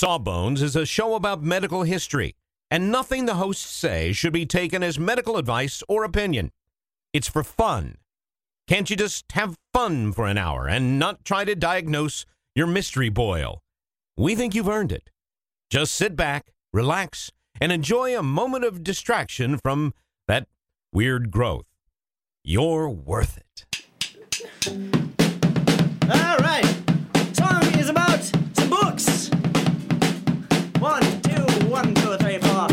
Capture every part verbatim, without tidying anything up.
Sawbones is a show about medical history, and nothing the hosts say should be taken as medical advice or opinion. It's for fun. Can't you just have fun for an hour and not try to diagnose your mystery boil? We think you've earned it. Just sit back, relax, and enjoy a moment of distraction from that weird growth. You're worth it. All right. Song is about some books. One, two, one, two, three, four.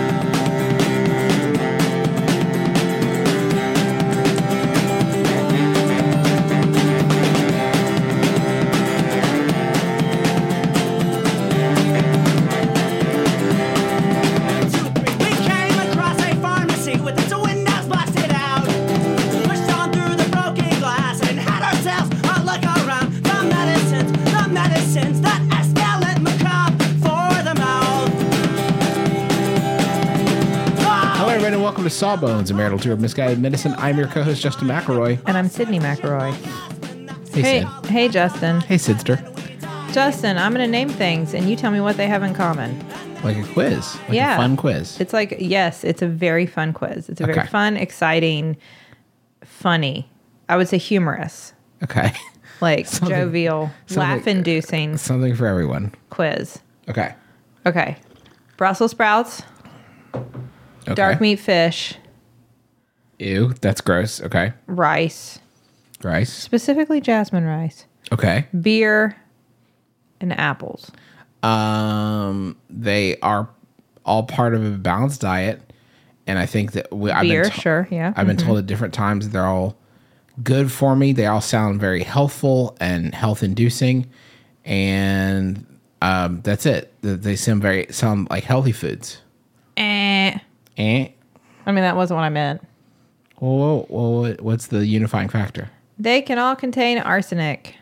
Welcome to Sawbones, a marital tour of misguided medicine. I'm your co-host, Justin McElroy. And I'm Sydney McElroy. Hey, hey, Sid. Hey, Justin. Hey, Sidster. Justin, I'm going to name things, and you tell me what they have in common. Like a quiz. Like yeah. a fun quiz. It's like, yes, it's a very fun quiz. It's a very okay. fun, exciting, funny. I would say humorous. Okay. Like something, jovial, something, laugh-inducing. Something for everyone. Quiz. Okay. Okay. Brussels sprouts. Okay. Dark meat fish. Ew, that's gross. Okay. Rice. Rice. Specifically jasmine rice. Okay. Beer and apples. Um, they are all part of a balanced diet, and I think that we. I've Beer, been to- sure, yeah. I've been mm-hmm. told at different times that they're all good for me. They all sound very healthful and health-inducing, and um, that's it. They sound very sound like healthy foods. Eh. Eh. I mean, that wasn't what I meant. Well, well, what's the unifying factor? They can all contain arsenic.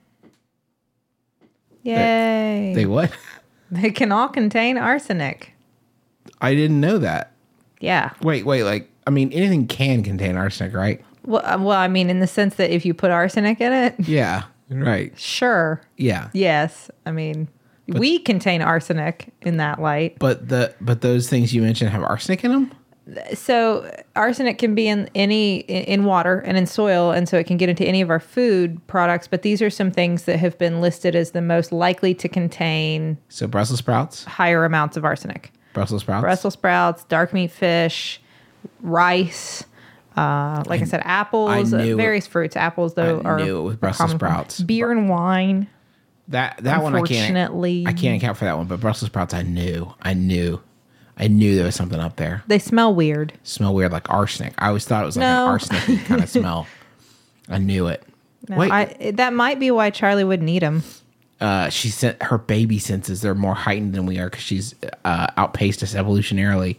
Yay. They, they what? They can all contain arsenic. I didn't know that. Yeah. Wait, wait, like, I mean, anything can contain arsenic, right? Well, uh, well, I mean, in the sense that if you put arsenic in it, Yeah, right. sure. Yeah. Yes. I mean, but, we contain arsenic in that light. But the but those things you mentioned have arsenic in them? So arsenic can be in any in water and in soil, and so it can get into any of our food products. But these are some things that have been listed as the most likely to contain. So Brussels sprouts, higher amounts of arsenic. Brussels sprouts, Brussels sprouts, dark meat fish, rice. Uh, like I, I said, apples, I uh, various it, fruits. Apples, though, I are knew it with Brussels sprouts. Beer and wine. That that one I can't. I can't account for that one. But Brussels sprouts, I knew. I knew. I knew there was something up there. They smell weird. Smell weird, like arsenic. I always thought it was like no. an arsenic kind of smell. I knew it. No, Wait, I, that might be why Charlie wouldn't eat them. Uh, she sent her baby senses. They're more heightened than we are because she's uh, outpaced us evolutionarily.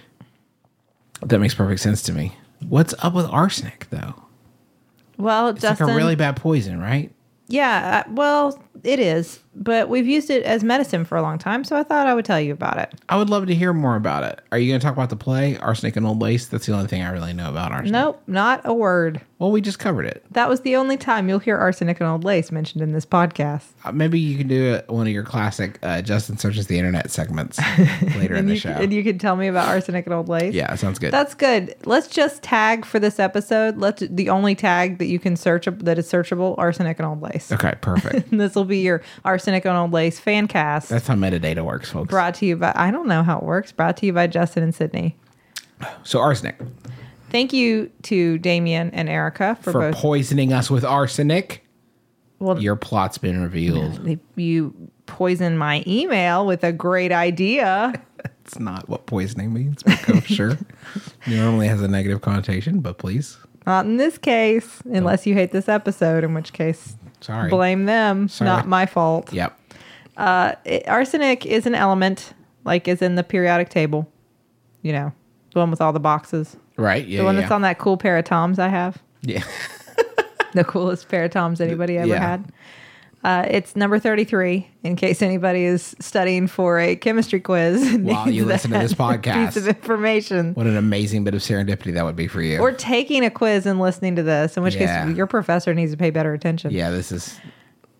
That makes perfect sense to me. What's up with arsenic, though? Well, it's Justin, like a really bad poison, right? Yeah, uh, well, it is. But we've used it as medicine for a long time, so I thought I would tell you about it. I would love to hear more about it. Are you going to talk about the play, Arsenic and Old Lace? That's the only thing I really know about arsenic. Nope, not a word. Well, we just covered it. That was the only time you'll hear arsenic and old lace mentioned in this podcast. Uh, maybe you can do a, one of your classic uh, Justin Searches the Internet segments later in the you, show. And you can tell me about arsenic and old lace? Yeah, sounds good. That's good. Let's just tag for this episode. Let's the only tag that you can search that is searchable, arsenic and old lace. Okay, perfect. This will be your arsenic and old lace fan cast. That's how metadata works, folks. Brought to you by, I don't know how it works, brought to you by Justin and Sydney. So arsenic. Thank you to Damien and Erica for, for both. poisoning us with arsenic. Well, your plot's been revealed. You poisoned my email with a great idea. That's not what poisoning means, but sure. It normally has a negative connotation, but please. Not in this case, unless you hate this episode, in which case, sorry, blame them. Sorry. Not my fault. Yep. Uh, it, arsenic is an element, like is in the periodic table. You know, the one with all the boxes. Right. Yeah. The one yeah. that's on that cool pair of Toms I have. Yeah. The coolest pair of Toms anybody ever yeah. had. Uh, it's number thirty-three, in case anybody is studying for a chemistry quiz. While you listen to this podcast. Piece of information. What an amazing bit of serendipity that would be for you. Or taking a quiz and listening to this, in which yeah. case your professor needs to pay better attention. Yeah, this is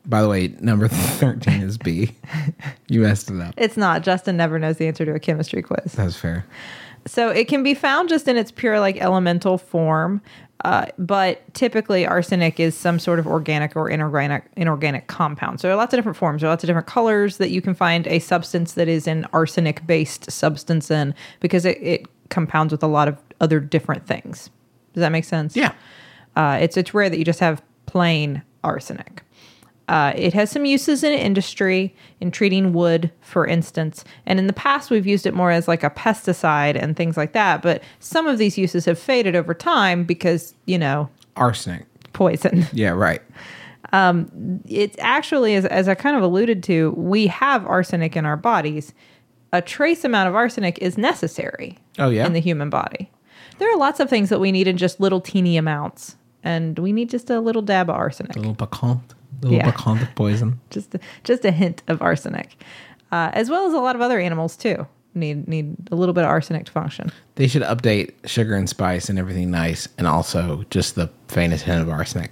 By the way, number thirteen is B. You messed it up. It's not. Justin never knows the answer to a chemistry quiz. That's fair. So it can be found just in its pure like elemental form, uh, but typically arsenic is some sort of organic or inorganic inorganic compound. So there are lots of different forms. There are lots of different colors that you can find a substance that is an arsenic-based substance in because it, it compounds with a lot of other different things. Does that make sense? Yeah. Uh, it's it's rare that you just have plain arsenic. Uh, it has some uses in industry, in treating wood, for instance. And in the past, we've used it more as like a pesticide and things like that. But some of these uses have faded over time because, you know, Arsenic. poison. Yeah, right. It's actually, as, as I kind of alluded to, we have arsenic in our bodies. A trace amount of arsenic is necessary Oh, yeah? in the human body. There are lots of things that we need in just little teeny amounts. And we need just a little dab of arsenic. A little piquant. A little Yeah. piquant poison. just just a hint of arsenic, uh, as well as a lot of other animals too. Need need a little bit of arsenic to function. They should update sugar and spice and everything nice, and also just the faintest hint of arsenic.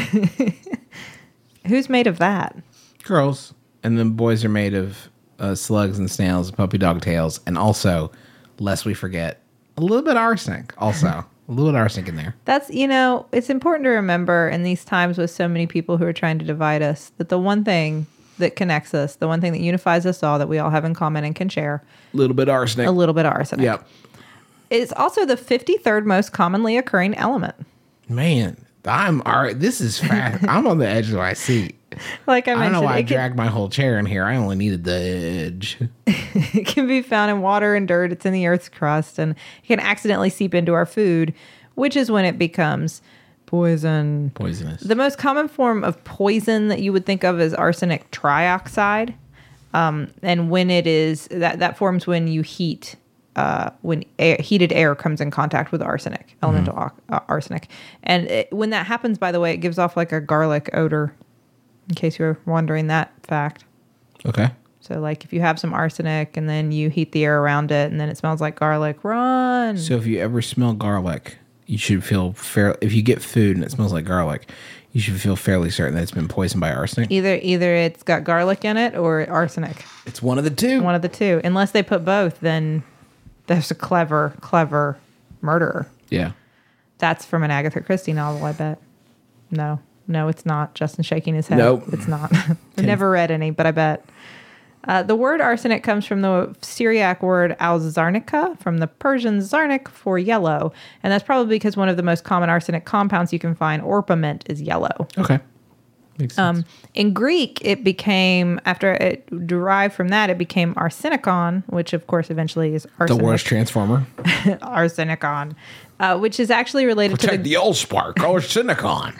Who's made of that? Girls, and then boys are made of uh, slugs and snails, and puppy dog tails, and also, lest we forget, a little bit of arsenic. Also, a little bit of arsenic in there. That's, you know, it's important to remember in these times with so many people who are trying to divide us that the one thing that connects us, the one thing that unifies us all, that we all have in common and can share, A little bit of arsenic. a little bit of arsenic. Yep. It's also the fifty-third most commonly occurring element. Man, I'm all right. This is fast. I'm on the edge of my seat. Like I I don't mentioned, know why I it, can, dragged my whole chair in here. I only needed the edge. it can be found in water and dirt. It's in the Earth's crust, and it can accidentally seep into our food, which is when it becomes poison. Poisonous. The most common form of poison that you would think of is arsenic trioxide. Um, and when it is, that, that forms when you heat, uh, when air, heated air comes in contact with arsenic, elemental Mm-hmm. uh, arsenic. And it, when that happens, by the way, it gives off like a garlic odor, in case you were wondering that fact. Okay. So like if you have some arsenic and then you heat the air around it and then it smells like garlic, run. So if you ever smell garlic, you should feel fair. If you get food and it smells like garlic, you should feel fairly certain that it's been poisoned by arsenic. Either either it's got garlic in it or arsenic. It's one of the two. One of the two. Unless they put both, then there's a clever, clever murderer. Yeah. That's from an Agatha Christie novel, I bet. No, no, it's not. Justin's shaking his head. Nope. It's not. I've never read any, but I bet. Uh, the word arsenic comes from the Syriac word al-zarnica, from the Persian zarnik for yellow. And that's probably because one of the most common arsenic compounds you can find, orpiment, is yellow. Okay. Makes sense. Um, in Greek, it became, after it derived from that, it became arsenikon, which of course eventually is the arsenic. worst transformer. arsenikon, uh, which is actually related to Protect the, the old spark. Arsenicon.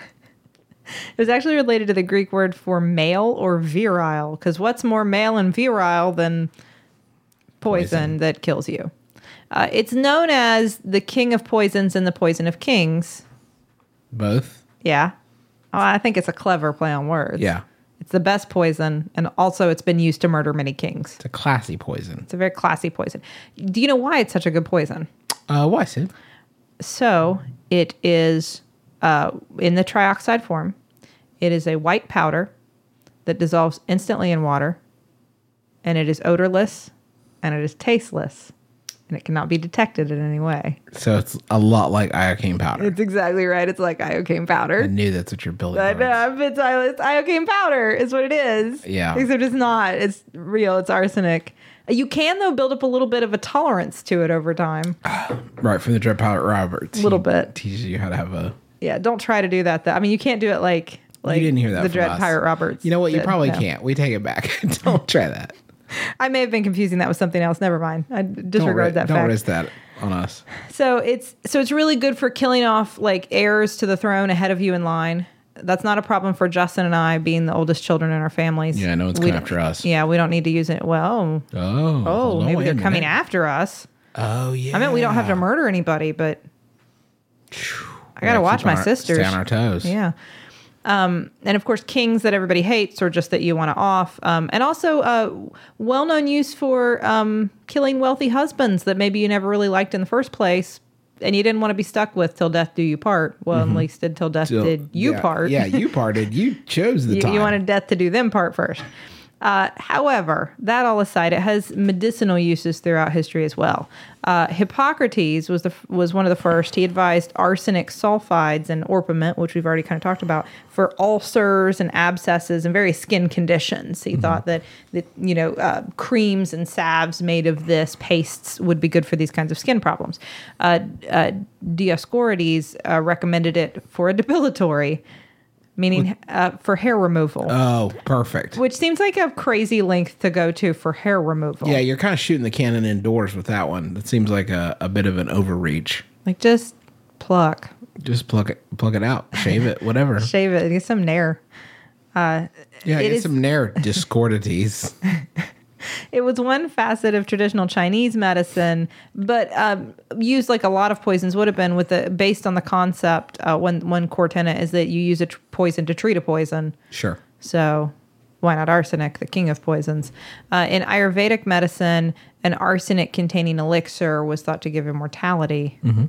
it was actually related to the Greek word for male or virile, because what's more male and virile than poison, Poison. that kills you? Uh, it's known as the king of poisons and the poison of kings. Both. Yeah. Oh, I think it's a clever play on words. Yeah. It's the best poison, and also it's been used to murder many kings. It's a classy poison. It's a very classy poison. Do you know why it's such a good poison? Uh, why, Sid? So it is uh, in the trioxide form. It is a white powder that dissolves instantly in water, and it is odorless, and it is tasteless, and it cannot be detected in any way. So it's a lot like iocane powder. It's exactly right. It's like iocane powder. I knew that's what you're building. I towards. know, it's, it's iocane powder is what it is. Yeah. Except it's not. It's real. It's arsenic. You can, though, build up a little bit of a tolerance to it over time. Right, from the Dread Pirate Roberts. A little He bit. Teaches you how to have a... Yeah, don't try to do that, though. I mean, you can't do it like, like you didn't hear that the from Dread us. Pirate Roberts. You know what? You did. probably No. can't. We take it back. Don't try that. I may have been confusing that with something else. Never mind. I Don't, disregard ri- that don't fact. risk that on us. So it's so it's really good for killing off like heirs to the throne ahead of you in line. That's not a problem for Justin and I, being the oldest children in our families. Yeah, no one's We coming don't- after us. Yeah, we don't need to use it. Well, Oh. oh, hold on, maybe wait they're a coming minute. after us. Oh, yeah. I mean, we don't have to murder anybody, but I gotta watch keep my on our- sisters. Stay on our toes. Yeah. Um, and of course, kings that everybody hates or just that you want to off. Um, and also, uh, well known use for um, killing wealthy husbands that maybe you never really liked in the first place, and you didn't want to be stuck with till death do you part. Well, at least did till death So, did you yeah, part. Yeah, you parted. You chose the you, time. you wanted death to do them part first. Uh, however, that all aside, it has medicinal uses throughout history as well. Uh, Hippocrates was the was one of the first. He advised arsenic sulfides and orpiment, which we've already kind of talked about, for ulcers and abscesses and various skin conditions. He mm-hmm. thought that, that you know uh, creams and salves made of this pastes would be good for these kinds of skin problems. Uh, uh, Dioscorides uh, recommended it for a depilatory, meaning uh, for hair removal. Oh, perfect. Which seems like a crazy length to go to for hair removal. Yeah, you're kind of shooting the cannon indoors with that one. That seems like a, a bit of an overreach. Like, just pluck. Just pluck it, pluck it out, shave it, whatever. Shave it, get some nair. Uh, yeah, it get is, some nair discordities. It was one facet of traditional Chinese medicine, but um, used like a lot of poisons would have been with the based on the concept. Uh, one one core tenet is that you use a tr- poison to treat a poison. Sure. So why not arsenic, the king of poisons? Uh, in Ayurvedic medicine, an arsenic-containing elixir was thought to give immortality. Mm-hmm.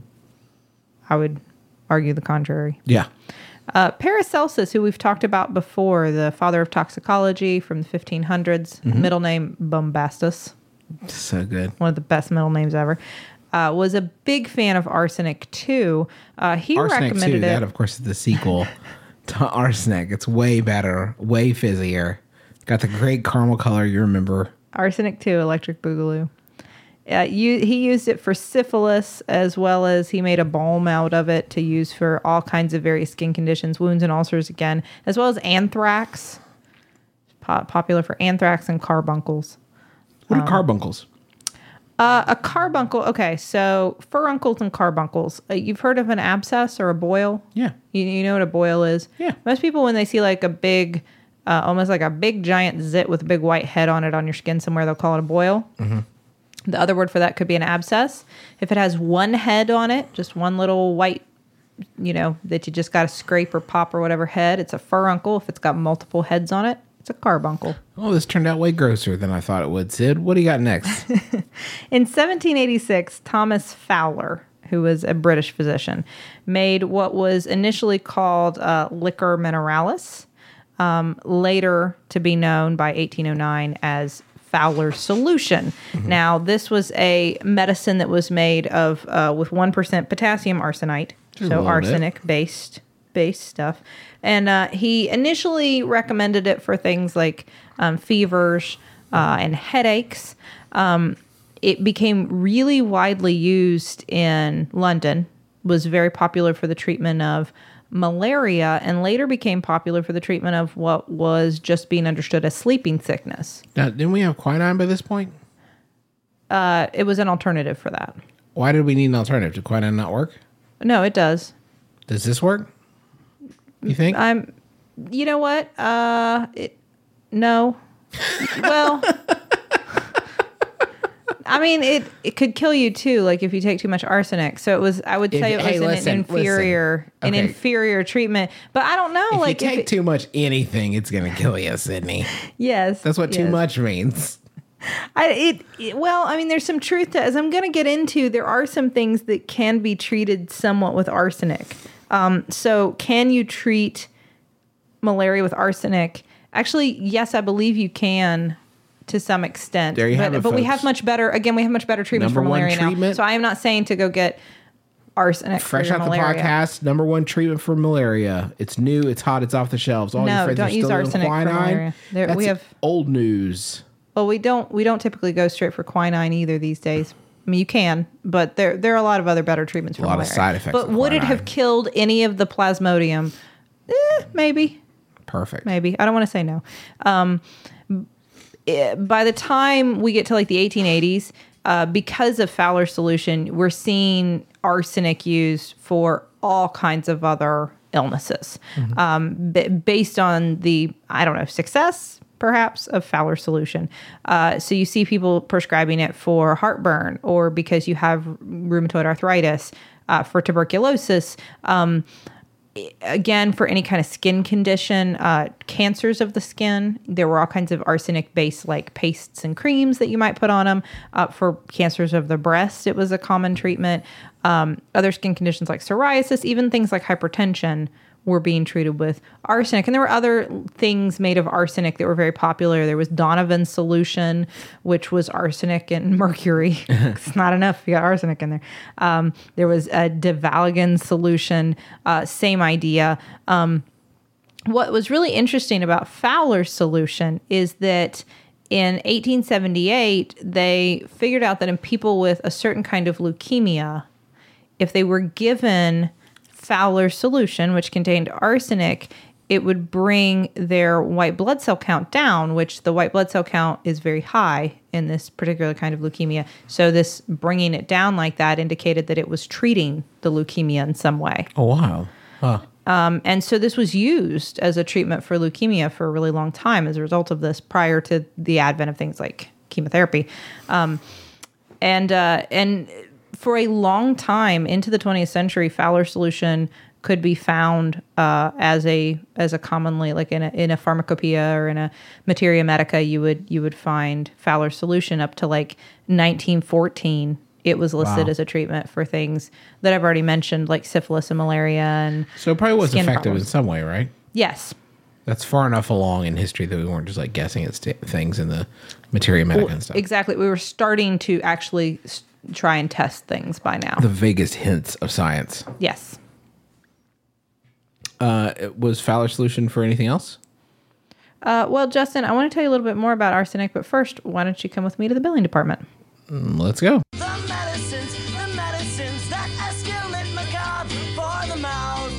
I would argue the contrary. Yeah. Uh, Paracelsus, who we've talked about before, the father of toxicology from the fifteen hundreds, mm-hmm. middle name Bombastus. So good. One of the best middle names ever. Uh, was a big fan of arsenic too. Uh, he Arsenic recommended too. it. That, of course, is the sequel to arsenic. It's way better, way fizzier. Got the great caramel color you remember. Arsenic two, Electric Boogaloo. Uh, you, he used it for syphilis, as well as he made a balm out of it to use for all kinds of various skin conditions, wounds and ulcers again, as well as anthrax. Po- popular for anthrax and carbuncles. What are um, carbuncles? Uh, a carbuncle, okay, so furuncles and carbuncles. Uh, you've heard of an abscess or a boil? Yeah. You, you know what a boil is? Yeah. Most people, when they see like a big, uh, almost like a big giant zit with a big white head on it on your skin somewhere, they'll call it a boil. Mm-hmm. The other word for that could be an abscess. If it has one head on it, just one little white, you know, that you just got to scrape or pop or whatever head, it's a furuncle. If it's got multiple heads on it, it's a carbuncle. Oh, this turned out way grosser than I thought it would, Sid. What do you got next? In seventeen eighty-six, Thomas Fowler, who was a British physician, made what was initially called uh, liquor mineralis, um, later to be known by eighteen oh nine as Fowler's solution. Mm-hmm. Now, this was a medicine that was made of uh, with one percent potassium arsenite, Just so arsenic based based stuff. And uh, he initially recommended it for things like um, fevers uh, and headaches. Um, it became really widely used in London, was very popular for the treatment of malaria, and later became popular for the treatment of what was just being understood as sleeping sickness. Now, didn't we have quinine by this point? Uh, it was an alternative for that. Why did we need an alternative? Did quinine not work? No, it does. Does this work? You think? I'm. You know what? Uh, it, no. Well, I mean, it, it could kill you too. Like if you take too much arsenic. So it was. I would say If- it was hey, an, listen, inferior, listen. an Okay. inferior treatment. But I don't know. if like you if take it- too much anything, it's going to kill you, Sydney. yes, That's what too yes. much means. I, it, it well, I mean, there's some truth to, as I'm going to get into, there are some things that can be treated somewhat with arsenic. Um, so can you treat malaria with arsenic? Actually, yes, I believe you can to some extent. There you but, have it, But we folks. have much better, again, we have much better treatments Number for one malaria now. treatment. So I am not saying to go get arsenic Fresh for out your the malaria. podcast, number one treatment for malaria. It's new, it's hot, it's off the shelves. All No, your friends don't are use still doing arsenic for quinine. malaria. There- That's we have- old news. Well, we don't we don't typically go straight for quinine either these days. I mean, you can, but there there are a lot of other better treatments for A lot of malaria. side effects But of would it quinine. have killed any of the plasmodium? Eh, maybe, Perfect. maybe. I don't want to say no. Um, eh, by the time we get to like the eighteen eighties, uh, because of Fowler's solution, we're seeing arsenic used for all kinds of other illnesses, Mm-hmm. um, b- based on the I don't know success. Perhaps of Fowler's solution. Uh, so you see people prescribing it for heartburn or because you have rheumatoid arthritis, uh, for tuberculosis. Um, again, for any kind of skin condition, uh, cancers of the skin, there were all kinds of arsenic-based like pastes and creams that you might put on them. Uh, for cancers of the breast, it was a common treatment. Um, other skin conditions like psoriasis, even things like hypertension, were being treated with arsenic. And there were other things made of arsenic that were very popular. There was Donovan solution, which was arsenic and mercury. It's not enough. You got arsenic in there. Um, there was a Devalgan solution. Uh, same idea. Um, what was really interesting about Fowler's solution is that in eighteen seventy-eight, they figured out that in people with a certain kind of leukemia, if they were given Fowler's solution, which contained arsenic, it would bring their white blood cell count down, which the white blood cell count is very high in this particular kind of leukemia. So this bringing it down like that indicated that it was treating the leukemia in some way. Oh, wow. Huh. Um, and so this was used as a treatment for leukemia for a really long time as a result of this, prior to the advent of things like chemotherapy. Um, and and... Uh, and For a long time into the twentieth century, Fowler's solution could be found uh, as a as a commonly like in a in a pharmacopoeia or in a materia medica. You would you would find Fowler's solution up to like nineteen fourteen. It was listed Wow. as a treatment for things that I've already mentioned, like syphilis and malaria, and So it probably was skin effective problems. in some way, right? Yes. That's far enough along in history that we weren't just like guessing at st- things in the materia medica and stuff. Exactly. We were starting to actually s- try and test things by now. The vaguest hints of science. Yes. Uh, was Fowler's solution for anything else? Uh, well, Justin, I want to tell you a little bit more about arsenic, but first, why don't you come with me to the billing department? Mm, let's go. The medicines, the medicines that escalate macabre for the mouth.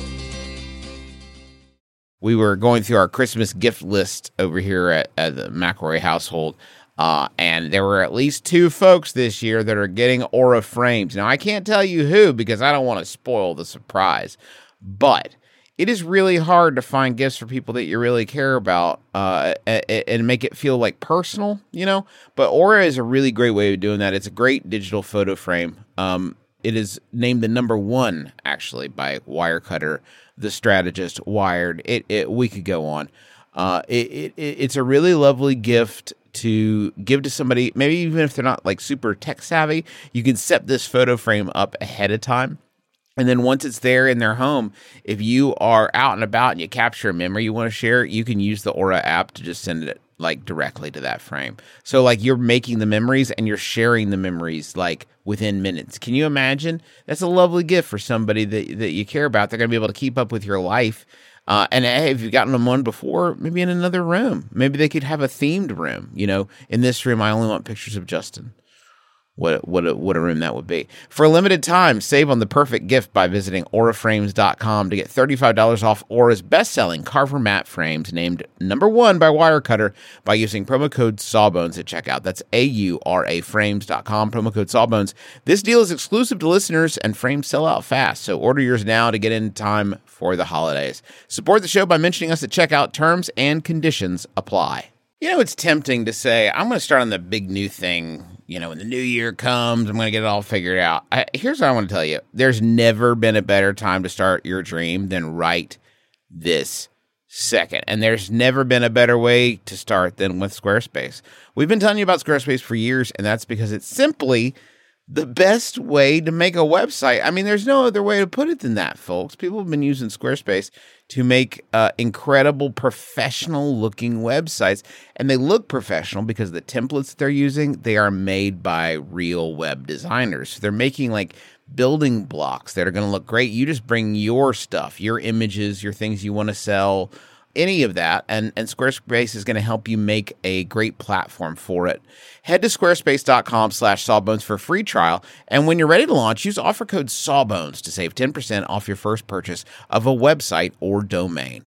We were going through our Christmas gift list over here at, at the McElroy household, uh, and there were at least two folks this year that are getting Aura frames. Now, I can't tell you who because I don't want to spoil the surprise, but it is really hard to find gifts for people that you really care about uh, and, and make it feel like personal, you know? But Aura is a really great way of doing that. It's a great digital photo frame. Um, it is named the number one, actually, by Wirecutter, The Strategist, Wired. It, it we could go on. Uh, it, it it's a really lovely gift to give to somebody, maybe even if they're not like super tech savvy. You can set this photo frame up ahead of time. And then once it's there in their home, if you are out and about and you capture a memory you want to share, you can use the Aura app to just send it like directly to that frame. So like you're making the memories and you're sharing the memories like within minutes. Can you imagine? That's a lovely gift for somebody that, that you care about. They're going to be able to keep up with your life. Uh, and hey, if you've gotten them one before, maybe in another room. Maybe they could have a themed room. You know, in this room, I only want pictures of Justin. What what a, what a room that would be. For a limited time, save on the perfect gift by visiting aura frames dot com to get thirty-five dollars off Aura's best-selling Carver matte frames, named number one by Wirecutter, by using promo code Sawbones at checkout. That's A U R A frames dot com, promo code Sawbones. This deal is exclusive to listeners, and frames sell out fast, so order yours now to get in time for the holidays. Support the show by mentioning us at checkout. Terms and conditions apply. You know, it's tempting to say, I'm going to start on the big new thing. You know, when the new year comes, I'm going to get it all figured out. I, here's what I want to tell you. There's never been a better time to start your dream than right this second. And there's never been a better way to start than with Squarespace. We've been telling you about Squarespace for years, and that's because it's simply the best way to make a website. I mean, there's no other way to put it than that, folks. People have been using Squarespace to make uh, incredible professional-looking websites. And they look professional because the templates that they're using, they are made by real web designers. So they're making, like, building blocks that are going to look great. You just bring your stuff, your images, your things you want to sell, any of that, and, and Squarespace is going to help you make a great platform for it. Head to squarespace.com slash sawbones for a free trial, and when you're ready to launch, use offer code Sawbones to save ten percent off your first purchase of a website or domain.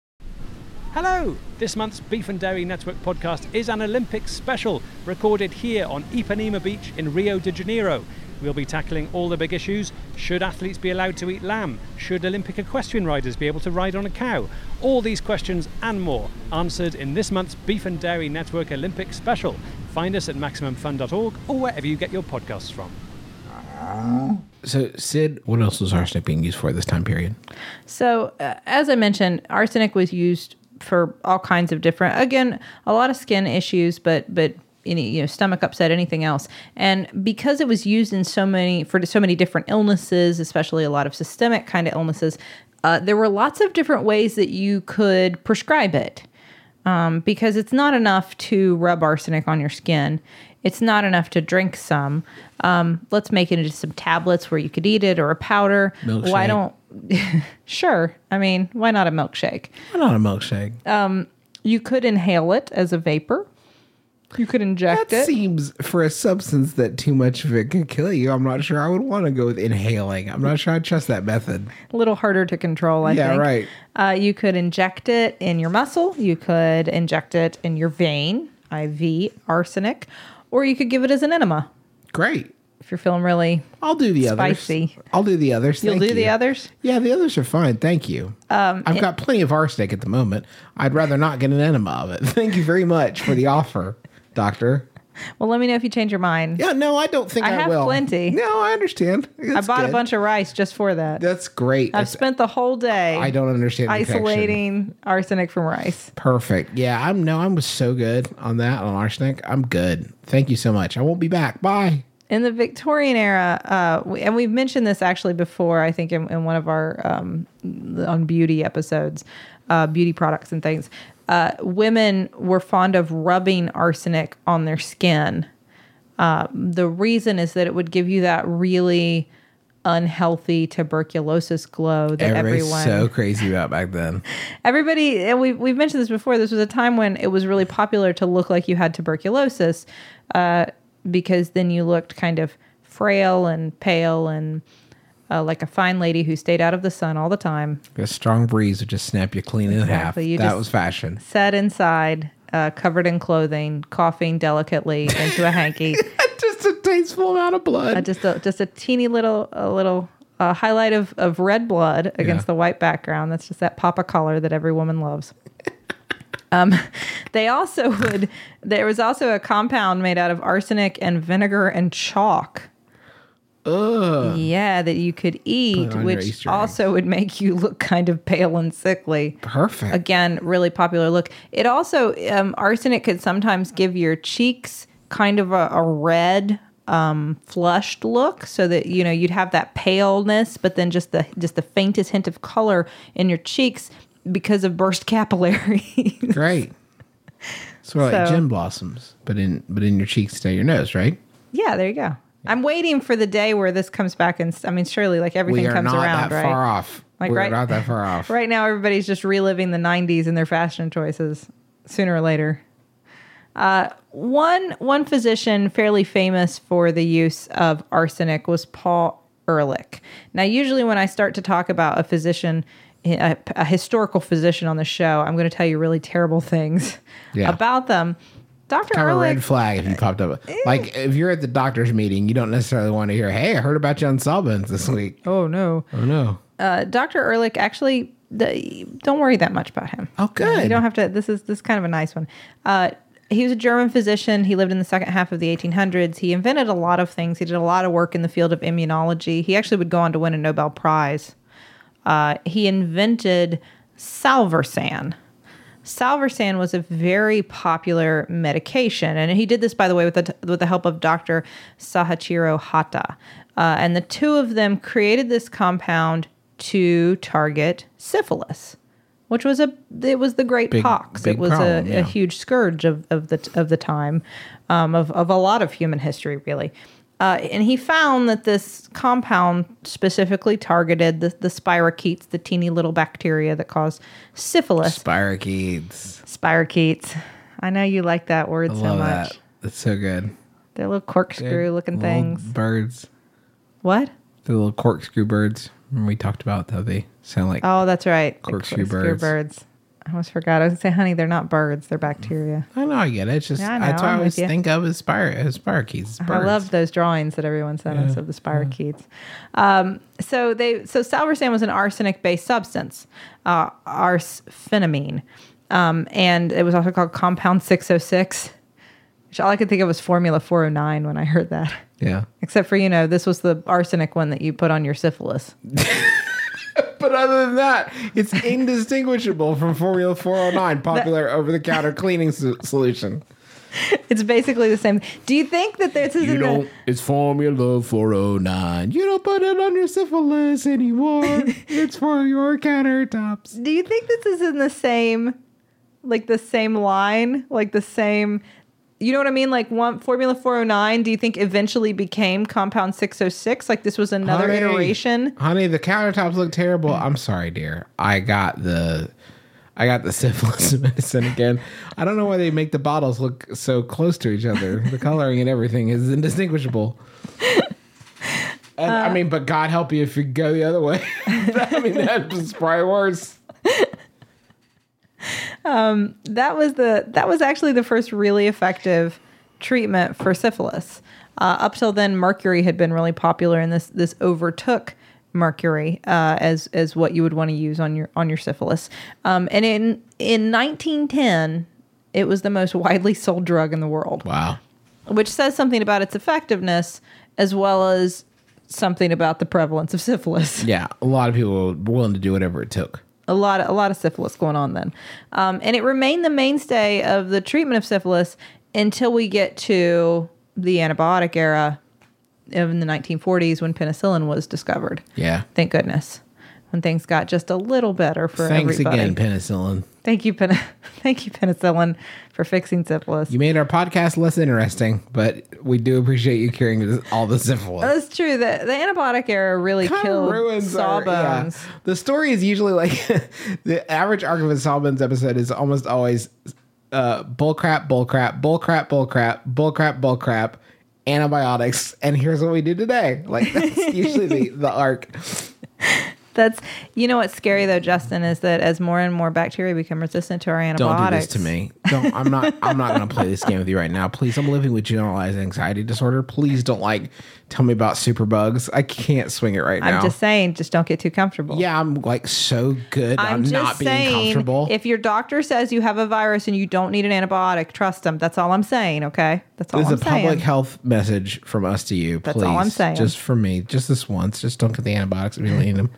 Hello! This month's Beef and Dairy Network podcast is an Olympics special, recorded here on Ipanema Beach in Rio de Janeiro. We'll be tackling all the big issues. Should athletes be allowed to eat lamb? Should Olympic equestrian riders be able to ride on a cow? All these questions and more answered in this month's Beef and Dairy Network Olympic special. Find us at maximum fun dot org or wherever you get your podcasts from. So, Sid, what else was arsenic being used for at this time period? So, uh, as I mentioned, arsenic was used for all kinds of different, again, a lot of skin issues, but but any you know stomach upset, anything else. And because it was used in so many for so many different illnesses, especially a lot of systemic kind of illnesses, uh, there were lots of different ways that you could prescribe it. Um, because it's not enough to rub arsenic on your skin. It's not enough to drink some. Um, let's make it into some tablets where you could eat it or a powder. Milkshake. Why don't... Sure. I mean, why not a milkshake? Why not a milkshake? Um, you could inhale it as a vapor. You could inject That it. seems, for a substance that too much of it could kill you, I'm not sure I would want to go with inhaling. I'm not sure I'd trust that method. A little harder to control, I Yeah, think. right. Uh, you could inject it in your muscle. You could inject it in your vein, I V, arsenic. Or you could give it as an enema Great. if you're feeling really... I'll do the Spicy. others. I'll do the others. You'll Thank do the you. others? Yeah, the others are fine. Thank you. Um, I've got plenty of arsenic at the moment. I'd rather not get an enema of it. Thank you very much for the offer, doctor. Well, let me know if you change your mind. Yeah, no, I don't think I I, have will. plenty. No, I understand. I That's bought good. a bunch of rice just for that. That's great. I've That's spent the whole day I don't understand the connection. isolating arsenic from rice. Perfect. Yeah, I'm no, I'm so good on that on arsenic. I'm good. Thank you so much. I won't be back. Bye. In the Victorian era, uh, we, and we've mentioned this actually before, I think in, in one of our um, on beauty episodes, uh, beauty products and things, uh, women were fond of rubbing arsenic on their skin. Uh, the reason is that it would give you that really unhealthy tuberculosis glow that Everybody's everyone so crazy about back then. Everybody, and we've, we've mentioned this before, this was a time when it was really popular to look like you had tuberculosis uh, because then you looked kind of frail and pale and uh, like a fine lady who stayed out of the sun all the time. A strong breeze would just snap you clean in Exactly. You half. That just- was fashion. Sat inside, uh, covered in clothing, coughing delicately into a hanky. Just a tasteful amount of blood. Uh, just a just a teeny little a little uh, highlight of, of red blood against Yeah. the white background. That's just that pop of color that every woman loves. um, they also would. There was also a compound made out of arsenic and vinegar and chalk. Ugh. Yeah, that you could eat, on your which Easter also would make you look kind of pale and sickly. Perfect. Again, really popular look. It also um, arsenic could sometimes give your cheeks kind of a, a red um flushed look, so that you know you'd have that paleness but then just the just the faintest hint of color in your cheeks because of burst capillaries. Great. Sort of like So- gin blossoms, but in but in your cheeks to your nose, right? Yeah, there you go. I'm waiting for the day where this comes back, and I mean surely like everything We are comes not around, that right? far off. Like, We're right- not that far off. Right now everybody's just reliving the nineties and their fashion choices sooner or later. Uh, one one physician fairly famous for the use of arsenic was Paul Ehrlich. Now, usually when I start to talk about a physician, a, a historical physician on the show, I'm going to tell you really terrible things Yeah. about them. Doctor Kind of a Ehrlich, red flag if you popped up. Like if you're at the doctor's meeting, you don't necessarily want to hear, "Hey, I heard about you on Sawbones this week." oh no, Oh no. uh, Doctor Ehrlich actually, the, don't worry that much about him. Oh, good. You don't have to. This is this is kind of a nice one. Uh, he was a German physician. He lived in the second half of the eighteen hundreds. He invented a lot of things. He did a lot of work in the field of immunology. He actually would go on to win a Nobel Prize. Uh, he invented Salvarsan. Salvarsan was a very popular medication, and he did this, by the way, with the with the help of Doctor Sahachiro Hata. Uh, and the two of them created this compound to target syphilis, which was a it was the Great Big- Pox. big It was problem, a, yeah. a huge scourge of, of the of the time, um, of of a lot of human history, really. Uh, and he found that this compound specifically targeted the, the spirochetes, the teeny little bacteria that cause syphilis. Spirochetes. Spirochetes. I know you like that word I so love much. that. That's so good. They're little corkscrew looking Little things. Birds. What? The little corkscrew birds. Remember we talked about how they sound like Oh, that's right. The Corkscrew birds. birds. I almost forgot. I was going to say, honey, they're not birds. They're bacteria. I know, I get it. It's just Yeah, I know, that's what I I'm always with you. think of as spire as spirochetes. I love those drawings that everyone sent us of the spirochetes. Um, so they, so Salvarsan was an arsenic-based substance, uh, arsphenamine, um, and it was also called compound six oh six. Which all I could think of was Formula four oh nine when I heard that. Yeah. Except for, you know, this was the arsenic one that you put on your syphilis. But other than that, it's indistinguishable from Formula four oh nine, popular over-the-counter cleaning so- solution. It's basically the same. Do you think that this is You in don't. the... It's Formula four oh nine. You don't put it on your syphilis anymore. It's for your countertops. Do you think this is in the same, like the same line, like the same, you know what I mean? Like one Formula four oh nine, do you think eventually became Compound six oh six? Like this was another Honey, iteration? Honey, the countertops look terrible. I'm sorry, dear. I got the, I got the syphilis medicine again. I don't know why they make the bottles look so close to each other. The coloring and everything is indistinguishable. And, uh, I mean, but God help you if you go the other way. I mean, that's probably worse. Um, that was the that was actually the first really effective treatment for syphilis. Uh, up till then, mercury had been really popular, and this this overtook mercury uh, as as what you would want to use on your on your syphilis. Um, and in in nineteen ten, it was the most widely sold drug in the world. Wow, which says something about its effectiveness as well as something about the prevalence of syphilis. Yeah, a lot of people were willing to do whatever it took. A lot, of, a lot of syphilis going on then. Um, and it remained the mainstay of the treatment of syphilis until we get to the antibiotic era in the nineteen forties when penicillin was discovered. Yeah. Thank goodness. When things got just a little better for Thanks everybody. again, penicillin. Thank you, pen- Thank you, penicillin, for fixing syphilis. You made our podcast less interesting, but we do appreciate you curing this, all the syphilis. That's true. The, the antibiotic era really Kinda killed ruins our- yeah. sawbones. The story is usually like the average arc of a Sawbones episode is almost always uh, bullcrap, bullcrap, bullcrap, bullcrap, bullcrap, bullcrap, antibiotics, and here's what we do today. Like that's usually the, the arc. That's, you know what's scary though, Justin, is that as more and more bacteria become resistant to our antibiotics. Don't do this to me. Don't. I'm not. I'm not going to play this game with you right now. Please. I'm living with generalized anxiety disorder. Please don't like tell me about superbugs. I can't swing it right I'm now. just saying, just don't get too comfortable. Yeah, I'm like so good. I'm, I'm just not being saying, comfortable. if your doctor says you have a virus and you don't need an antibiotic, trust them. That's all I'm saying. Okay, that's all This I'm is a saying. public health message from us to you. That's please. all I'm saying. Just for me, just this once. Just don't get the antibiotics if you don't need them.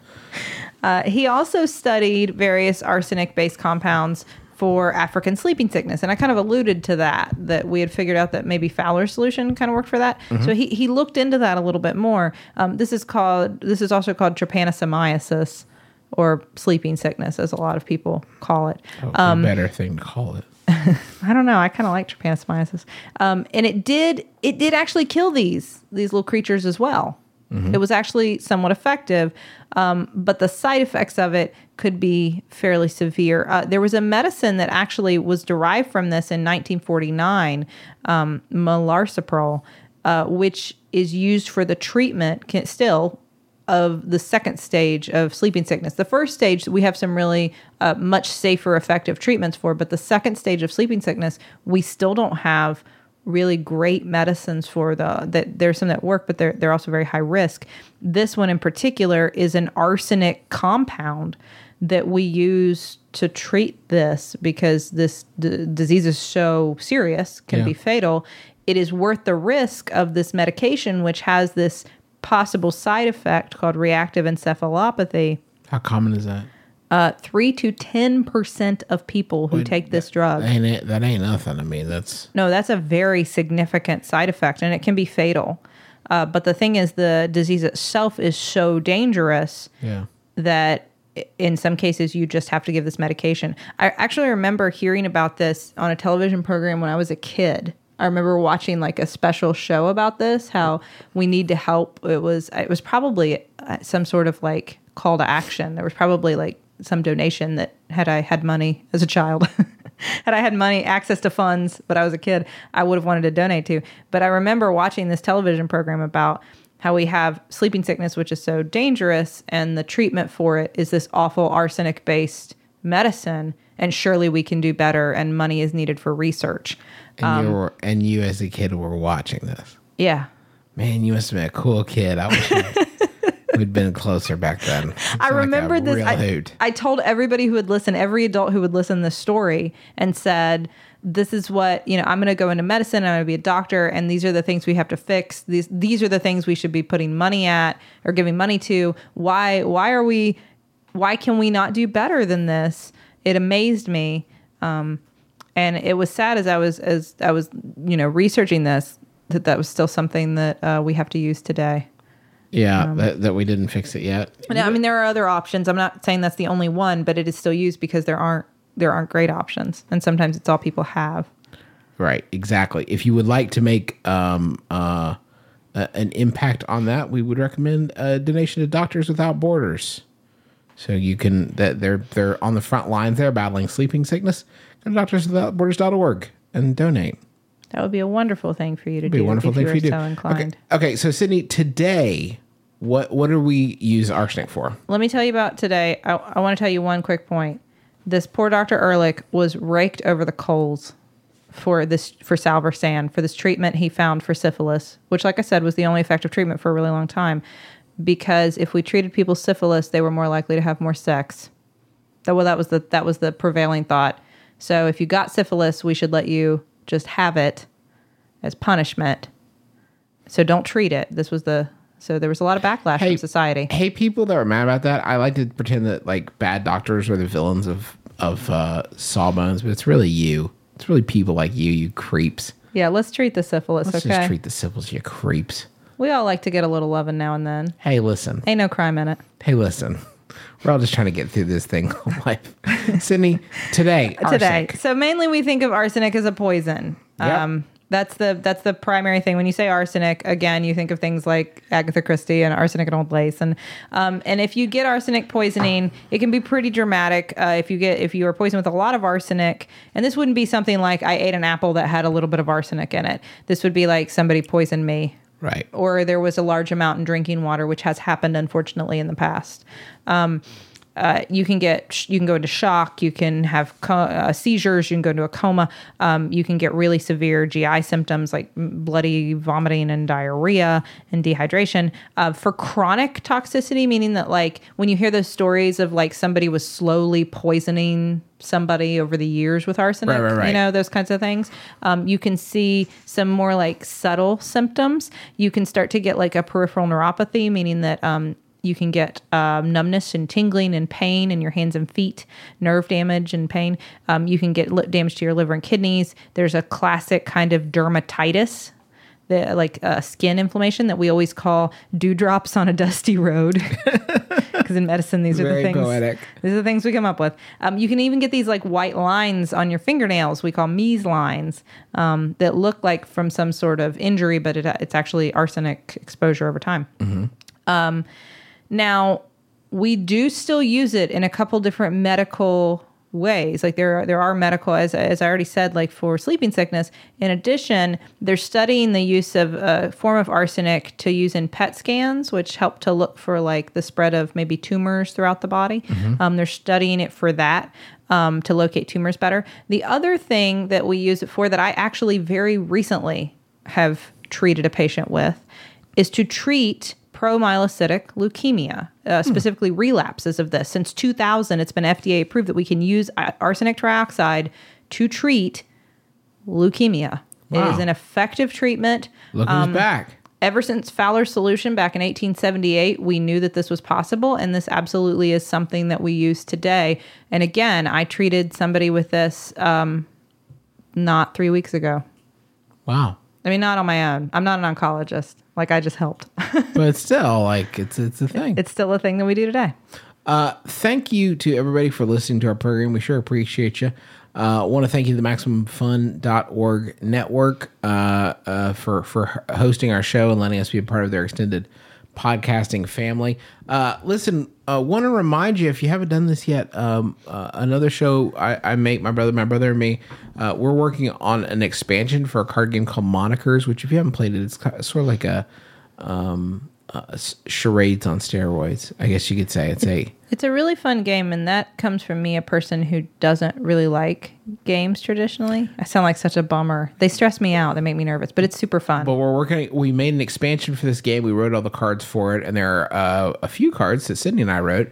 Uh, he also studied various arsenic-based compounds for African sleeping sickness, and I kind of alluded to that, that we had figured out that maybe Fowler's solution kind of worked for that. Mm-hmm. So he, he looked into that a little bit more. Um, this is called this is also called trypanosomiasis, or sleeping sickness, as a lot of people call it. Oh, a better thing to call it. I don't know. I kind of like trypanosomiasis, um, and it did it did actually kill these these little creatures as well. It was actually somewhat effective, um, but the side effects of it could be fairly severe. Uh, there was a medicine that actually was derived from this in nineteen forty-nine, um, Melarsoprol, uh, which is used for the treatment can, still of the second stage of sleeping sickness. The first stage we have some really uh, much safer, effective treatments for, but the second stage of sleeping sickness, we still don't have really great medicines for. The that there's some that work, but they're they're also very high risk. This one in particular is an arsenic compound that we use to treat this because this d- disease is so serious, can Yeah. be fatal. It is worth the risk of this medication, which has this possible side effect called reactive encephalopathy. How common is that? Uh, three to ten percent of people who Wait, take this drug. Ain't it? That ain't nothing. I mean, that's No, that's a very significant side effect, and it can be fatal. Uh, but the thing is, the disease itself is so dangerous yeah. that i- in some cases you just have to give this medication. I actually remember hearing about this on a television program when I was a kid. I remember watching like a special show about this, how we need to help. It was it was probably uh, some sort of like call to action. There was probably like some donation that had I had money as a child, had I had money, access to funds, but I was a kid, I would have wanted to donate to. But I remember watching this television program about how we have sleeping sickness, which is so dangerous, and the treatment for it is this awful arsenic-based medicine, and surely we can do better, and money is needed for research. And you were, and you as a kid were watching this. Yeah. Man, you must have been a cool kid. I wish you'd, we'd been closer back then. You I sound like a remember this. real I, hoot. I told everybody who would listen, every adult who would listen this story, and said this is what, you know, I'm going to go into medicine, I'm going to be a doctor, and these are the things we have to fix. These these are the things we should be putting money at or giving money to. Why why are we why can we not do better than this? It amazed me. Um, and it was sad as I was as I was, you know, researching this, that that was still something that uh, we have to use today. Yeah, um, that, that we didn't fix it yet. I mean, there are other options. I'm not saying that's the only one, but it is still used because there aren't there aren't great options, and sometimes it's all people have. Right, exactly. If you would like to make um, uh, uh, an impact on that, we would recommend a donation to Doctors Without Borders. So you can that they're they're on the front lines there battling sleeping sickness. Go to doctors without borders dot org and donate. That would be a wonderful thing for you to It'd be do. a wonderful if thing you for you to do. So inclined. Okay. okay, so Sydney, today, what what do we use arsenic for? Let me tell you about today. I, I want to tell you one quick point. This poor Doctor Ehrlich was raked over the coals for this for salvarsan, for this treatment he found for syphilis, which, like I said, was the only effective treatment for a really long time. Because if we treated people's syphilis, they were more likely to have more sex. That well, that was the that was the prevailing thought. So if you got syphilis, we should let you just have it as punishment. So don't treat it. This was the so there was a lot of backlash Hey, from society. Hey, people that were mad about that, I like to pretend that like bad doctors were the villains of of uh, Sawbones, but it's really you. It's really people like you, you creeps. Yeah, let's treat the syphilis. Let's okay, just treat the syphilis, you creeps. we all like to get a little loving now and then. Hey, listen. Ain't no crime in it. Hey, listen. We're all just trying to get through this thing called life. Sydney, today, Today, arsenic. so mainly we think of arsenic as a poison. Yep. Um, that's the that's the primary thing. When you say arsenic, again, you think of things like Agatha Christie and Arsenic and Old Lace, and um, and if you get arsenic poisoning, it can be pretty dramatic. Uh, if you get if you are poisoned with a lot of arsenic, and this wouldn't be something like I ate an apple that had a little bit of arsenic in it. This would be like somebody poisoned me, Right. or there was a large amount in drinking water, which has happened unfortunately in the past. Um, Uh, you can get, you can go into shock. You can have co- uh, seizures. You can go into a coma. Um, you can get really severe G I symptoms like bloody vomiting and diarrhea and dehydration. Uh, for chronic toxicity, meaning that like when you hear those stories of like somebody was slowly poisoning somebody over the years with arsenic, Right, right, right. you know, those kinds of things. Um, you can see some more like subtle symptoms. You can start to get like a peripheral neuropathy, meaning that um, you can get um, numbness and tingling and pain in your hands and feet, nerve damage and pain. Um, you can get li- damage to your liver and kidneys. There's a classic kind of dermatitis, the, like uh, skin inflammation that we always call dewdrops on a dusty road. Because in medicine, these are Very the things. poetic. These are the things we come up with. Um, you can even get these like white lines on your fingernails. We call Mies lines um, that look like from some sort of injury, but it, it's actually arsenic exposure over time. Mm-hmm. Um, Now, we do still use it in a couple different medical ways. Like there are, there are medical, as, as I already said, like for sleeping sickness. In addition, they're studying the use of a form of arsenic to use in P E T scans, which help to look for like the spread of maybe tumors throughout the body. Mm-hmm. Um, they're studying it for that. Um, to locate tumors better. The other thing that we use it for that I actually very recently have treated a patient with is to treat promyelocytic leukemia, uh, specifically hmm. relapses of this. Since two thousand, it's been F D A approved that we can use arsenic trioxide to treat leukemia. Wow. It is an effective treatment. Look who's Um, back. Ever since Fowler's solution back in eighteen seventy-eight, we knew that this was possible, and this absolutely is something that we use today. And again, I treated somebody with this um, not three weeks ago. Wow. I mean, not on my own. I'm not an oncologist. Like, I just helped. But still, like, it's it's a thing. It's still a thing that we do today. Uh, thank you to everybody for listening to our program. We sure appreciate you. I uh, want to thank you to the maximum fun dot org network uh, uh, for, for hosting our show and letting us be a part of their extended podcasting family. Uh, listen, I uh, want to remind you, if you haven't done this yet, um, uh, another show I, I make, my brother, my brother and me, uh, we're working on an expansion for a card game called Monikers, which if you haven't played it, it's kind of, sort of like a um, uh, charades on steroids, I guess you could say. It's a It's a really fun game, and that comes from me, a person who doesn't really like games traditionally. I sound like such a bummer. They stress me out. They make me nervous, but it's super fun. But we're working. We made an expansion for this game. We wrote all the cards for it, and there are uh, a few cards that Sydney and I wrote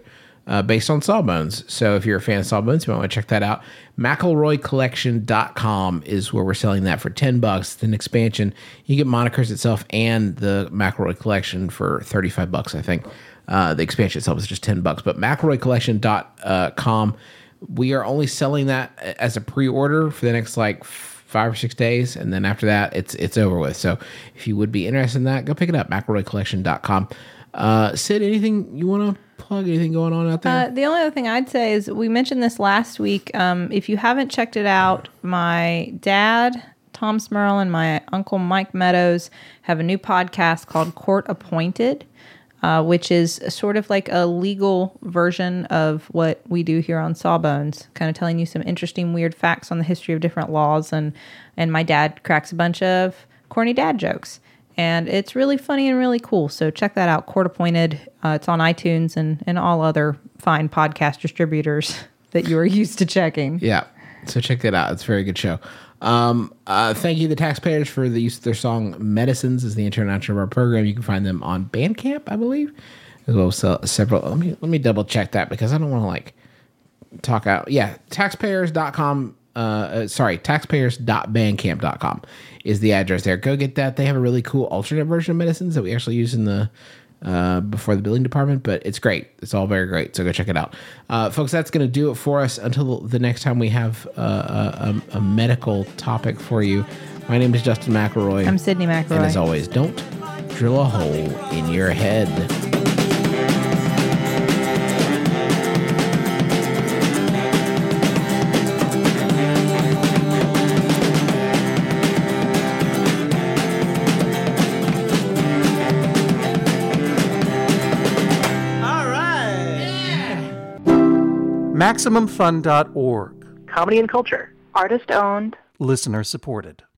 uh, based on Sawbones. So if you're a fan of Sawbones, you might want to check that out. McElroy Collection dot com is where we're selling that for ten bucks. It's an expansion. You get Monikers itself and the McElroy Collection for thirty-five bucks, I think. Uh, the expansion itself is just ten bucks. But McElroy Collection dot com, we are only selling that as a pre-order for the next like five or six days, and then after that, it's it's over with. So if you would be interested in that, go pick it up. McElroy Collection dot com. Uh, Sid, anything you want to plug? Anything going on out there? Uh, the only other thing I'd say is we mentioned this last week. Um, if you haven't checked it out, my dad, Tom Smurl, and my uncle Mike Meadows have a new podcast called Court Appointed, uh, which is sort of like a legal version of what we do here on Sawbones, kind of telling you some interesting, weird facts on the history of different laws. And, and my dad cracks a bunch of corny dad jokes. And it's really funny and really cool. So check that out, Court Appointed. Uh, it's on iTunes and, and all other fine podcast distributors that you are used to checking. Yeah. So check that out. It's a very good show. Um, uh, thank you to the taxpayers for the use of their song Medicines as the introduction of our program. You can find them on Bandcamp, I believe. As well as several. Let me, let me double check that because I don't want to like talk out. Yeah. taxpayers dot com. Uh, uh, sorry, taxpayers dot bandcamp dot com is the address there. Go get that. They have a really cool alternate version of Medicines that we actually use in the uh, before the billing department, but it's great. It's all very great. So go check it out. Uh, folks, that's going to do it for us until the next time we have uh, a, a medical topic for you. My name is Justin McElroy. I'm Sydney McElroy. And as always, don't drill a hole in your head. Maximum Fun dot org. Comedy and culture. Artist owned. Listener supported.